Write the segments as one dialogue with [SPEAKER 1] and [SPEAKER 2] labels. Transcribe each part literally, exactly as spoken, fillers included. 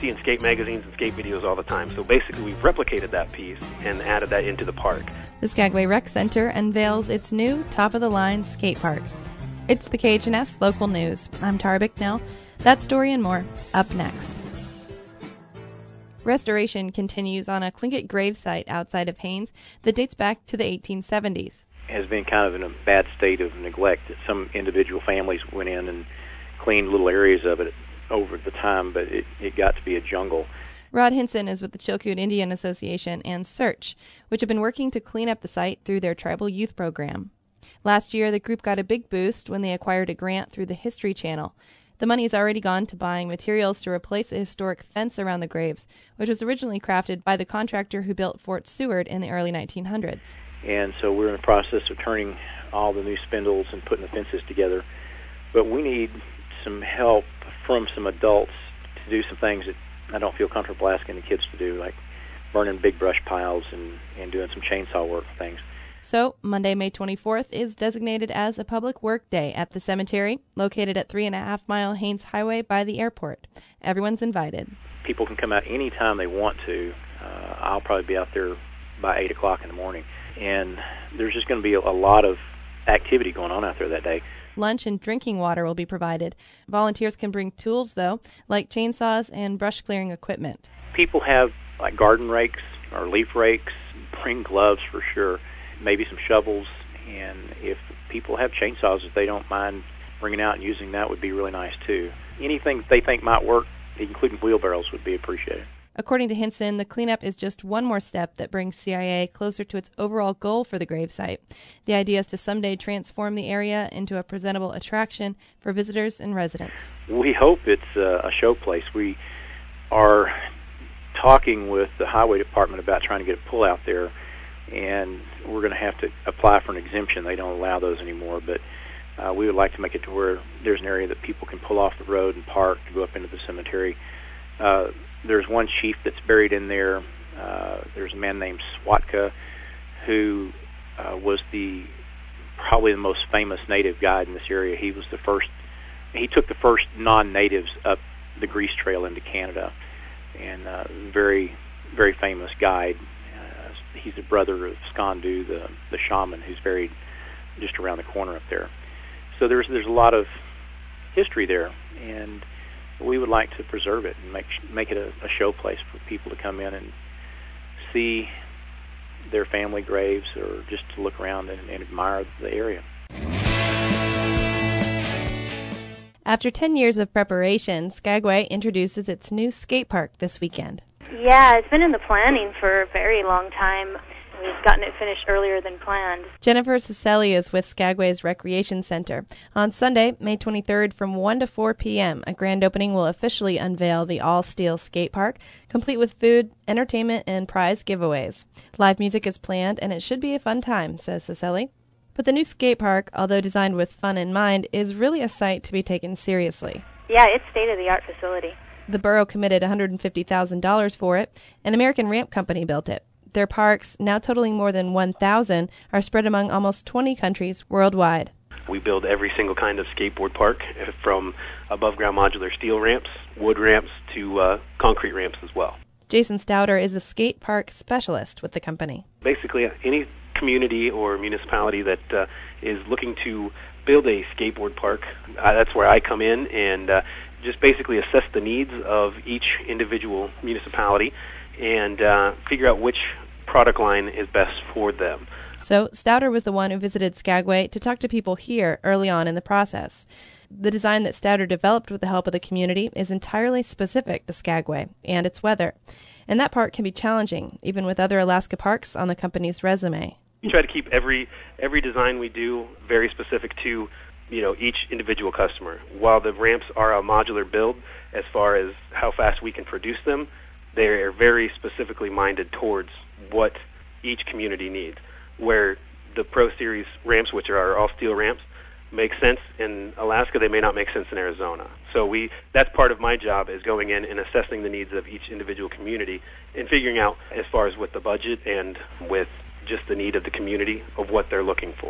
[SPEAKER 1] see in skate magazines and skate videos all the time. So basically we've replicated that piece and added that into the park.
[SPEAKER 2] The Skagway Rec Center unveils its new top-of-the-line skate park. It's the K H N S Local News. I'm Tara Bicknell. That story and more, up next. Restoration continues on a Tlingit gravesite outside of Haines that dates back to the eighteen seventies.
[SPEAKER 3] Has been kind of in a bad state of neglect. Some individual families went in and cleaned little areas of it over the time, but it, it got to be a jungle.
[SPEAKER 2] Rod Hinson is with the Chilkoot Indian Association and Search, which have been working to clean up the site through their tribal youth program. Last year, the group got a big boost when they acquired a grant through the History Channel. The money has already gone to buying materials to replace a historic fence around the graves, which was originally crafted by the contractor who built Fort Seward in the early nineteen hundreds.
[SPEAKER 3] And so we're in the process of turning all the new spindles and putting the fences together. But we need some help from some adults to do some things that I don't feel comfortable asking the kids to do, like burning big brush piles and, and doing some chainsaw work and things.
[SPEAKER 2] So, Monday, May twenty-fourth is designated as a public work day at the cemetery, located at three and a half mile Haines Highway by the airport. Everyone's invited.
[SPEAKER 3] People can come out any time they want to. Uh, I'll probably be out there by eight o'clock in the morning. And there's just going to be a, a lot of activity going on out there that day.
[SPEAKER 2] Lunch and drinking water will be provided. Volunteers can bring tools, though, like chainsaws and brush clearing equipment.
[SPEAKER 3] People have like garden rakes or leaf rakes. Bring gloves for sure. Maybe some shovels, and if people have chainsaws that they don't mind bringing out and using, that would be really nice too. Anything that they think might work, including wheelbarrows, would be appreciated.
[SPEAKER 2] According to Hinson, the cleanup is just one more step that brings C I A closer to its overall goal for the gravesite. The idea is to someday transform the area into a presentable attraction for visitors and residents.
[SPEAKER 3] We hope it's a show place. We are talking with the highway department about trying to get a pull out there, and we're going to have to apply for an exemption. They don't allow those anymore, but uh, we would like to make it to where there's an area that people can pull off the road and park to go up into the cemetery. Uh, there's one chief that's buried in there. Uh, there's a man named Swatka who uh, was the probably the most famous native guide in this area. He was the first. He took the first non-natives up the Grease Trail into Canada, and uh, very, very famous guide. He's the brother of Skandu, the the shaman, who's buried just around the corner up there. So there's there's a lot of history there, and we would like to preserve it and make make it a, a show place for people to come in and see their family graves, or just to look around and, and admire the area.
[SPEAKER 2] After ten years of preparation, Skagway introduces its new skate park this weekend.
[SPEAKER 4] Yeah, it's been in the planning for a very long time. We've gotten it finished earlier than planned.
[SPEAKER 2] Jennifer Cicelli is with Skagway's Recreation Center. On Sunday, May twenty-third, from one to four p.m., a grand opening will officially unveil the all-steel skate park, complete with food, entertainment, and prize giveaways. Live music is planned, and it should be a fun time, says Cicelli. But the new skate park, although designed with fun in mind, is really a site to be taken seriously.
[SPEAKER 4] Yeah, it's state-of-the-art facility.
[SPEAKER 2] The borough committed one hundred fifty thousand dollars for it. An American ramp company built it. Their parks, now totaling more than one thousand, are spread among almost twenty countries worldwide.
[SPEAKER 1] We build every single kind of skateboard park, from above-ground modular steel ramps, wood ramps, to uh, concrete ramps as well.
[SPEAKER 2] Jason Stouter is a skate park specialist with the company.
[SPEAKER 1] Basically, any community or municipality that uh, is looking to build a skateboard park, uh, that's where I come in and uh, just basically assess the needs of each individual municipality and uh, figure out which product line is best for them.
[SPEAKER 2] So Stouter was the one who visited Skagway to talk to people here early on in the process. The design that Stouter developed with the help of the community is entirely specific to Skagway and its weather. And that part can be challenging, even with other Alaska parks on the company's resume.
[SPEAKER 1] We try to keep every every design we do very specific to, you know, each individual customer. While the ramps are a modular build as far as how fast we can produce them, they are very specifically minded towards what each community needs. Where the Pro Series ramps, which are our all-steel ramps, make sense in Alaska, they may not make sense in Arizona. So we that's part of my job, is going in and assessing the needs of each individual community and figuring out, as far as with the budget and with just the need of the community, of what they're looking for.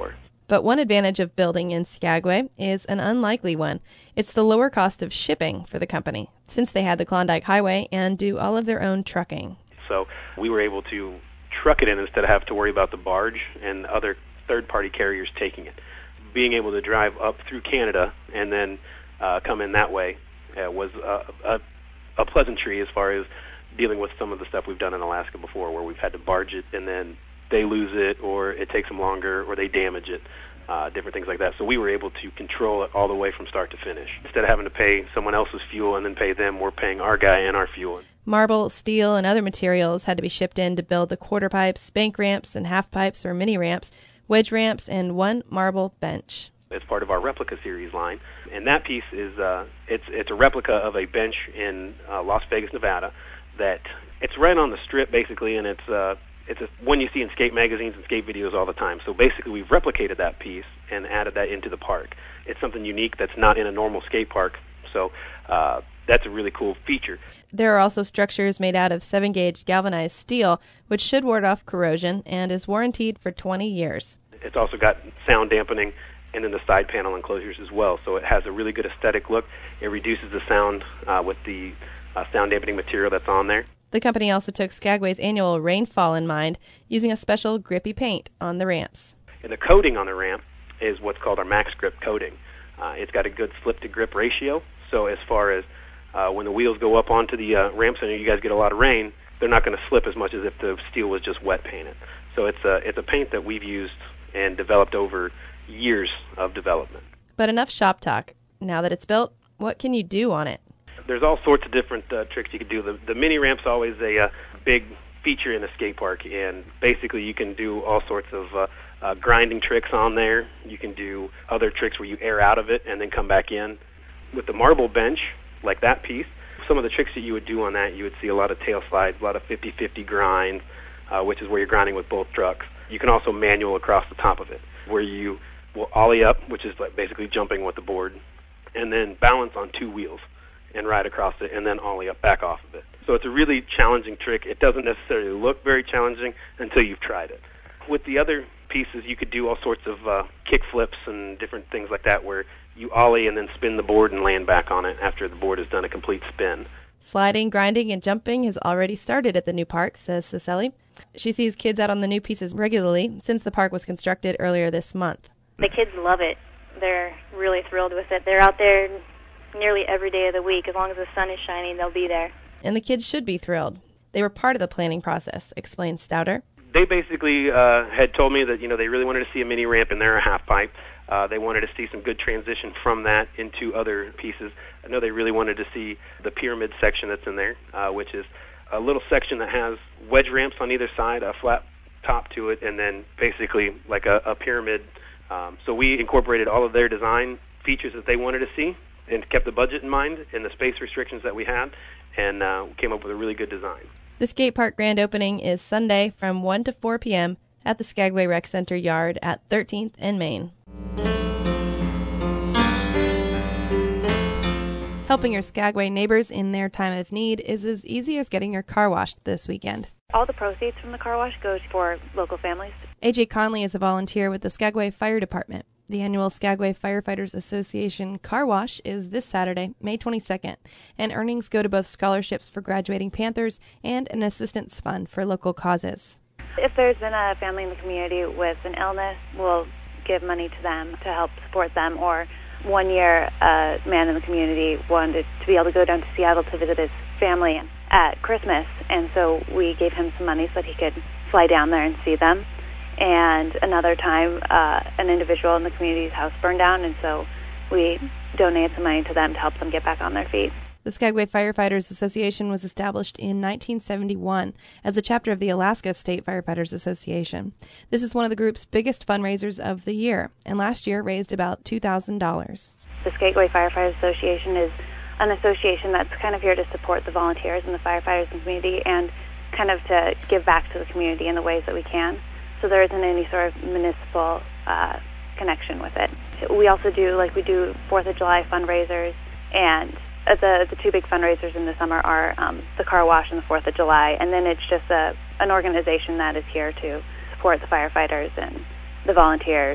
[SPEAKER 2] But one advantage of building in Skagway is an unlikely one. It's the lower cost of shipping for the company, since they had the Klondike Highway and do all of their own trucking.
[SPEAKER 1] So we were able to truck it in instead of having to worry about the barge and other third-party carriers taking it. Being able to drive up through Canada and then uh, come in that way uh, was a, a, a pleasantry as far as dealing with some of the stuff we've done in Alaska before, where we've had to barge it and then they lose it, or it takes them longer, or they damage it, uh, different things like that. So we were able to control it all the way from start to finish. Instead of having to pay someone else's fuel and then pay them, we're paying our guy and our fuel.
[SPEAKER 2] Marble, steel, and other materials had to be shipped in to build the quarter pipes, bank ramps, and half pipes or mini ramps, wedge ramps, and one marble bench.
[SPEAKER 1] It's part of our replica series line, and that piece is uh, it's it's a replica of a bench in uh, Las Vegas, Nevada. That it's right on the strip basically, and it's uh, it's a, one you see in skate magazines and skate videos all the time. So basically, we've replicated that piece and added that into the park. It's something unique that's not in a normal skate park. So uh, that's a really cool feature.
[SPEAKER 2] There are also structures made out of seven gauge galvanized steel, which should ward off corrosion and is warranted for twenty years.
[SPEAKER 1] It's also got sound dampening and then the side panel enclosures as well. So it has a really good aesthetic look. It reduces the sound uh, with the uh, sound dampening material that's on there.
[SPEAKER 2] The company also took Skagway's annual rainfall in mind, using a special grippy paint on the ramps.
[SPEAKER 1] And the coating on the ramp is what's called our Max Grip coating. Uh, it's got a good slip to grip ratio. So as far as uh, when the wheels go up onto the uh, ramps and you guys get a lot of rain, they're not going to slip as much as if the steel was just wet painted. So it's a, it's a paint that we've used and developed over years of development.
[SPEAKER 2] But enough shop talk. Now that it's built, what can you do on it?
[SPEAKER 1] There's all sorts of different uh, tricks you can do. The, the mini ramp's always a uh, big feature in a skate park, and basically you can do all sorts of uh, uh, grinding tricks on there. You can do other tricks where you air out of it and then come back in. With the marble bench, like that piece, some of the tricks that you would do on that, you would see a lot of tail slides, a lot of fifty fifty grinds, uh, which is where you're grinding with both trucks. You can also manual across the top of it, where you will ollie up, which is like basically jumping with the board, and then balance on two wheels and ride across it, and then ollie up back off of it. So it's a really challenging trick. It doesn't necessarily look very challenging until you've tried it. With the other pieces, you could do all sorts of uh, kick flips and different things like that, where you ollie and then spin the board and land back on it after the board has done a complete spin.
[SPEAKER 2] Sliding, grinding, and jumping has already started at the new park, says Cecily. She sees kids out on the new pieces regularly since the park was constructed earlier this month.
[SPEAKER 4] The kids love it. They're really thrilled with it. They're out there nearly every day of the week. As long as the sun is shining, they'll be there.
[SPEAKER 2] And the kids should be thrilled. They were part of the planning process, explains Stouter.
[SPEAKER 1] They basically uh, had told me that, you know, they really wanted to see a mini ramp in there, a half pipe. Uh, they wanted to see some good transition from that into other pieces. I know they really wanted to see the pyramid section that's in there, uh, which is a little section that has wedge ramps on either side, a flat top to it, and then basically like a, a pyramid. Um, so we incorporated all of their design features that they wanted to see and kept the budget in mind and the space restrictions that we had, and uh, came up with a really good design.
[SPEAKER 2] The skate park grand opening is Sunday from one to four p.m. at the Skagway Rec Center yard at thirteenth and Main. Helping your Skagway neighbors in their time of need is as easy as getting your car washed this weekend.
[SPEAKER 4] All the proceeds from the car wash goes for local families.
[SPEAKER 2] A J Conley is a volunteer with the Skagway Fire Department. The annual Skagway Firefighters Association Car Wash is this Saturday, May twenty-second, and earnings go to both scholarships for graduating Panthers and an assistance fund for local causes.
[SPEAKER 4] If there's been a family in the community with an illness, we'll give money to them to help support them. Or one year, a man in the community wanted to be able to go down to Seattle to visit his family at Christmas, and so we gave him some money so that he could fly down there and see them. And another time, uh, an individual in the community's house burned down, and so we donated some money to them to help them get back on their feet.
[SPEAKER 2] The Skagway Firefighters Association was established in nineteen seventy-one as a chapter of the Alaska State Firefighters Association. This is one of the group's biggest fundraisers of the year, and last year raised about two thousand dollars.
[SPEAKER 4] The Skagway Firefighters Association is an association that's kind of here to support the volunteers and the firefighters in the community and kind of to give back to the community in the ways that we can. So there isn't any sort of municipal uh, connection with it. We also do, like we do fourth of July fundraisers, and uh, the the two big fundraisers in the summer are um, the car wash and the fourth of July, and then it's just a, an organization that is here to support the firefighters and the volunteers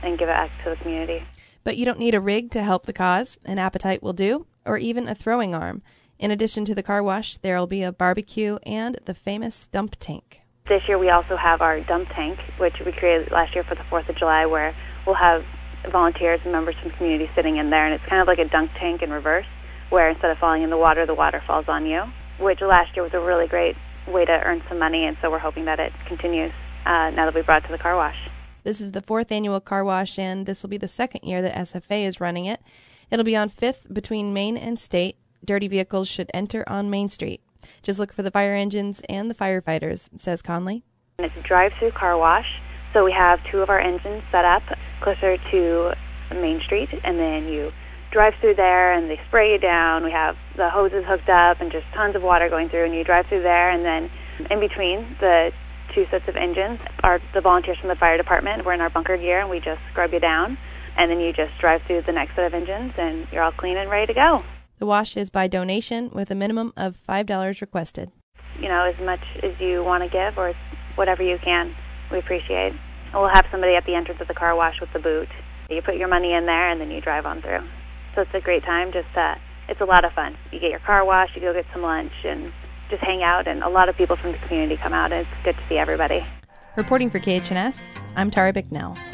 [SPEAKER 4] and give it back to the community.
[SPEAKER 2] But you don't need a rig to help the cause. An appetite will do, or even a throwing arm. In addition to the car wash, there will be a barbecue and the famous dump tank.
[SPEAKER 4] This year we also have our dump tank, which we created last year for the fourth of July, where we'll have volunteers and members from the community sitting in there, and it's kind of like a dunk tank in reverse, where instead of falling in the water, the water falls on you, which last year was a really great way to earn some money, and so we're hoping that it continues uh, now that we brought it to the car wash.
[SPEAKER 2] This is the fourth annual car wash, and this will be the second year that S F A is running it. It'll be on fifth between Main and State. Dirty vehicles should enter on Main Street. Just look for the fire engines and the firefighters, says Conley.
[SPEAKER 4] And it's a drive-through car wash, so we have two of our engines set up closer to Main Street, and then you drive through there and they spray you down. We have the hoses hooked up and just tons of water going through, and you drive through there, and then in between the two sets of engines are the volunteers from the fire department. We're in our bunker gear, and we just scrub you down, and then you just drive through the next set of engines, and you're all clean and ready to go.
[SPEAKER 2] The wash is by donation with a minimum of five dollars requested.
[SPEAKER 4] You know, as much as you want to give or whatever you can, we appreciate. And we'll have somebody at the entrance of the car wash with the boot. You put your money in there, and then you drive on through. So it's a great time. Just uh, it's a lot of fun. You get your car washed, you go get some lunch, and just hang out, and a lot of people from the community come out, and it's good to see everybody.
[SPEAKER 2] Reporting for K H N S, I'm Tara Bicknell.